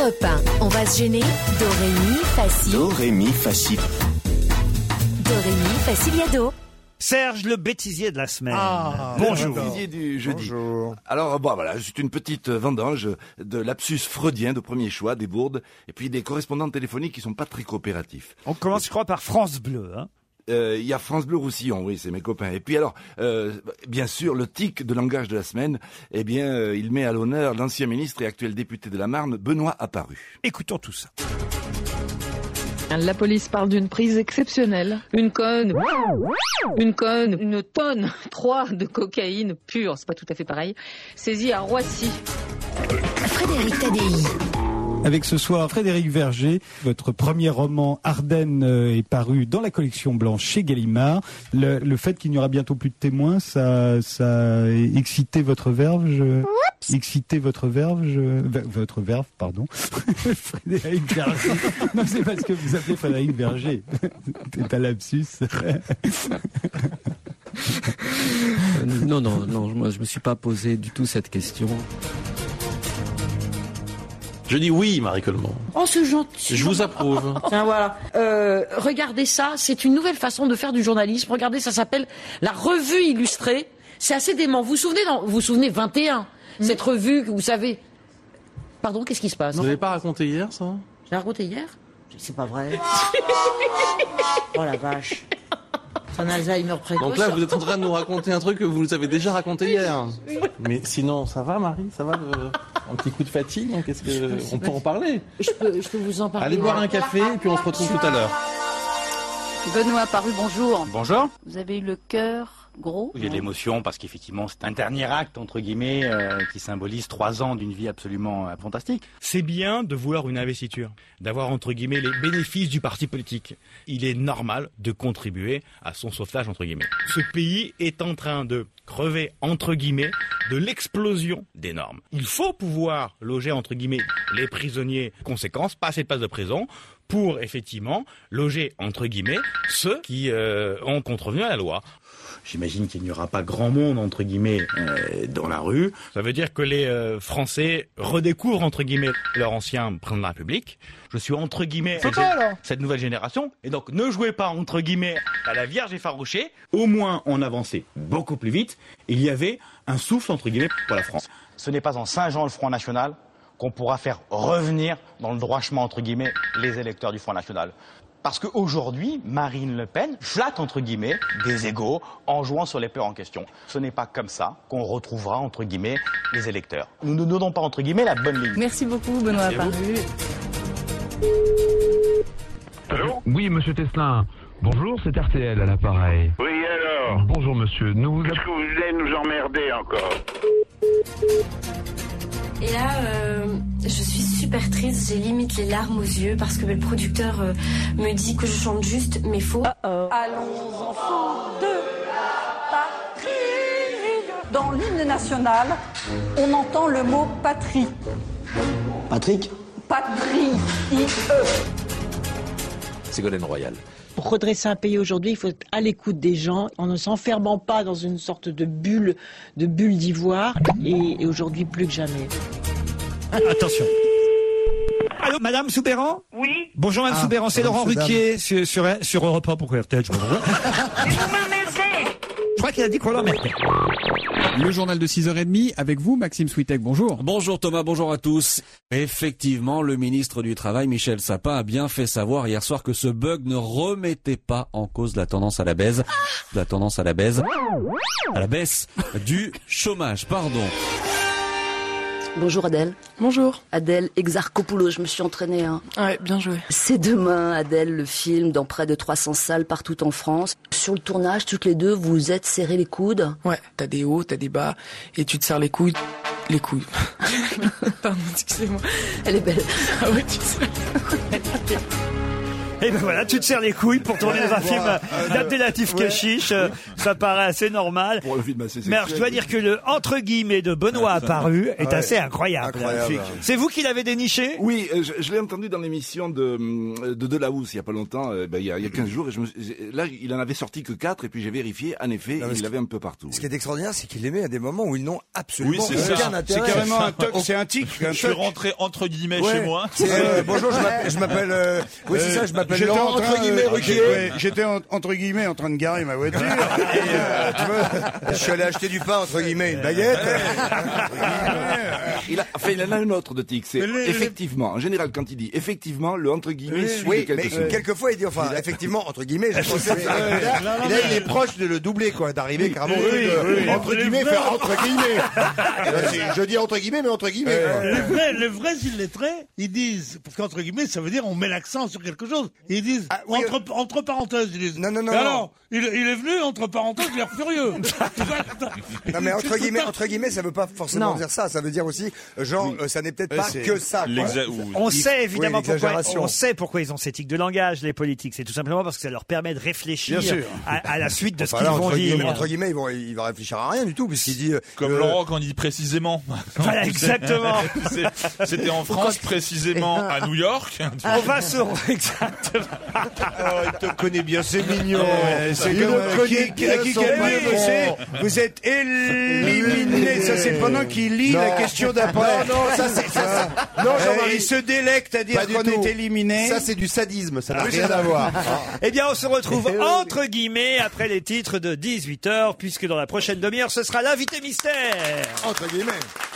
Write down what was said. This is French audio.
Europe 1, on va se gêner. Do, ré, mi, facile. Do, ré, mi, facile. Do, ré, mi, faciliado. Serge, le bêtisier de la semaine. Bonjour. Le bêtisier du jeudi. Bonjour. Alors, voilà, c'est une petite vendange de lapsus freudien de premier choix, des bourdes, et puis des correspondants téléphoniques qui sont pas très coopératifs. On commence, je crois, par France Bleu, hein. Il y a France Bleu Roussillon, oui, c'est mes copains. Et puis alors, bien sûr, le tic de langage de la semaine, il met à l'honneur l'ancien ministre et actuel député de la Marne, Benoît Apparu. Écoutons tout ça. La police parle d'une prise exceptionnelle. Une tonne, 3 de cocaïne pure, c'est pas tout à fait pareil, saisie à Roissy. Frédéric Tadei. Avec ce soir Frédéric Verger, votre premier roman Ardennes est paru dans la collection blanche chez Gallimard. Le fait qu'il n'y aura bientôt plus de témoins, ça a excité votre verve. Votre verve, pardon. Frédéric Verger. Non, c'est parce que vous appelez Frédéric Verger. C'est un lapsus. Non, moi je me suis pas posé du tout cette question. Je dis oui, Marie Coleman. Oh, c'est gentil. Je vous approuve. Tiens, voilà. Regardez ça, c'est une nouvelle façon de faire du journalisme. Regardez, ça s'appelle la revue illustrée. C'est assez dément. Vous vous souvenez 21, cette revue que vous savez. Pardon, qu'est-ce qui se passe? Vous n'avez pas raconté hier, ça? J'ai raconté hier? C'est pas vrai. Oh la vache. C'est un Alzheimer précoce. Donc là, vous êtes en train de nous raconter un truc que vous nous avez déjà raconté hier. Mais sinon, ça va, Marie? Ça va, un petit coup de fatigue? On peut en parler. Je peux vous en parler. Allez boire un café et puis on se retrouve tout à l'heure. Benoît Apparu, bonjour. Bonjour. Vous avez eu le cœur gros? Il y a de l'émotion parce qu'effectivement c'est un dernier acte entre guillemets qui symbolise 3 ans d'une vie absolument fantastique. C'est bien de vouloir une investiture, d'avoir entre guillemets les bénéfices du parti politique. Il est normal de contribuer à son sauvetage entre guillemets. Ce pays est en train de crever entre guillemets de l'explosion des normes. Il faut pouvoir loger entre guillemets les prisonniers. Conséquence, pas assez de places de prison pour effectivement loger entre guillemets ceux qui ont contrevenu à la loi. J'imagine qu'il n'y aura pas grand monde, entre guillemets, dans la rue. Ça veut dire que les Français redécouvrent, entre guillemets, leur ancien président de la République. Je suis, entre guillemets, cette nouvelle génération. Et donc, ne jouez pas, entre guillemets, à la Vierge effarouchée. Au moins, on avançait beaucoup plus vite. Il y avait un souffle, entre guillemets, pour la France. Ce n'est pas en Saint-Jean le Front National qu'on pourra faire revenir dans le droit chemin, entre guillemets, les électeurs du Front National. Parce qu'aujourd'hui, Marine Le Pen flatte, entre guillemets, des égos en jouant sur les peurs en question. Ce n'est pas comme ça qu'on retrouvera, entre guillemets, les électeurs. Nous ne donnons pas, entre guillemets, la bonne ligne. Merci beaucoup, Benoît Apparu. Allô ? Oui, monsieur Tesselin. Bonjour, c'est RTL à l'appareil. Oui, alors ? Bonjour, monsieur. Est-ce que vous voulez nous emmerder encore ? Et là, je suis super triste, j'ai limite les larmes aux yeux parce que le producteur me dit que je chante juste, mais faux. Allons enfants de la patrie. Dans l'hymne national, on entend le mot patrie. Patrick ? Patrie, I-E. Ségolène Royal. Pour redresser un pays aujourd'hui, il faut être à l'écoute des gens, en ne s'enfermant pas dans une sorte de bulle d'ivoire, et aujourd'hui plus que jamais. Attention. Allô, Madame Soubéran ? Oui. Bonjour, Madame Soubéran, c'est Laurent Ruquier sur Europe 1 pour RTL. Je crois qu'il a dit qu'on l'emmerdait. Le journal de 6h30 avec vous, Maxime Switek, bonjour. Bonjour Thomas, bonjour à tous. Effectivement, le ministre du Travail, Michel Sapin, a bien fait savoir hier soir que ce bug ne remettait pas en cause la tendance à la baisse. À la baisse du chômage, pardon. Bonjour Adèle. Bonjour. Adèle Exarchopoulos, je me suis entraînée. Hein. Ouais, bien joué. C'est demain, Adèle, le film dans près de 300 salles partout en France. Sur le tournage, toutes les deux, vous vous êtes serrés les coudes. Ouais, t'as des hauts, t'as des bas, et tu te serres les coudes. Les coudes. Pardon, excusez-moi. Elle est belle. Ah ouais, tu sais. Et ben voilà, tu te serres les couilles pour tourner dans un film d'Abdelatif Kechiche. Ça paraît assez normal. Pour le film assez Mais alors, je dois dire que le entre guillemets de Benoît Apparu est assez incroyable. C'est vous qui l'avez déniché? Oui, je l'ai entendu dans l'émission de Delahousse il y a pas longtemps, il y a 15 jours. Et là, il en avait sorti que 4 et puis j'ai vérifié. En effet, il l'avait un peu partout. Ce qui est extraordinaire, c'est qu'il les met à des moments où ils n'ont absolument oui, c'est aucun intérêt. C'est carrément un toc, c'est un tic. Je suis rentré entre guillemets chez moi. Bonjour, je m'appelle. Oui, c'est ça, je m'appelle Laurent, entre guillemets, Ruquier. J'étais entre guillemets en train de garer ma voiture. Tu vois, je suis allé acheter du pain, entre guillemets, une baguette. Il en a un autre de tic, c'est effectivement. En général, quand il dit effectivement, le entre guillemets suit de quelque chose. Quelquefois, il dit enfin, effectivement, entre guillemets, j'ai pensé. Et là, il est proche de le doubler, quoi, d'arriver carrément. Entre guillemets, faire entre guillemets. Je dis entre guillemets, mais entre guillemets. Les vrais illettrés, ils disent, parce qu'entre guillemets, ça veut dire on met l'accent sur quelque chose. Ils disent, entre parenthèses, ils disent. Non. Alors, il est venu, entre parenthèses, il est furieux. Non, mais entre guillemets, ça veut pas forcément dire ça. Ça veut dire aussi, genre, ça n'est peut-être pas que ça. On sait évidemment pourquoi ils ont cette éthique de langage, les politiques. C'est tout simplement parce que ça leur permet de réfléchir à la suite de ce qu'ils vont dire. Entre guillemets, il va réfléchir à rien du tout, puisqu'il dit. Comme Laurent quand il dit précisément. Voilà, exactement. C'était en France, précisément à New York. On va sur. Exactement. Il te connaît bien, c'est mignon. C'est vous êtes éliminé. Ça, c'est pendant qu'il lit la question d'après. Non, ça, c'est. Non, il se délecte à dire qu'on est éliminé. Ça, c'est du sadisme. Ça n'a rien à voir. Eh bien, on se retrouve entre guillemets après les titres de 18h, puisque dans la prochaine demi-heure, ce sera l'invité mystère. Entre guillemets.